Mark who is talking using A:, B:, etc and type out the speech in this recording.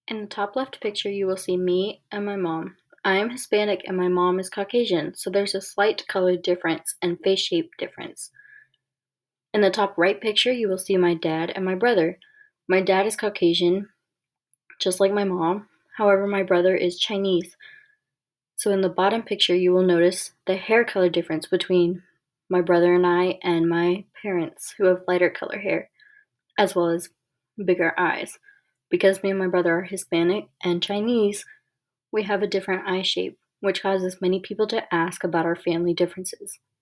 A: In the top left picture, you will see me and my mom. I am Hispanic and my mom is Caucasian, so there's a slight color difference and face shape difference. In the top right picture, you will see my dad and my brother. My dad is Caucasian, just like my mom. However, my brother is Chinese. So in the bottom picture, you will notice the hair color difference between my brother and I and my parents, who have lighter color hair, as well as bigger eyes. Because me and my brother are Hispanic and Chinese, we have a different eye shape, which causes many people to ask about our family differences.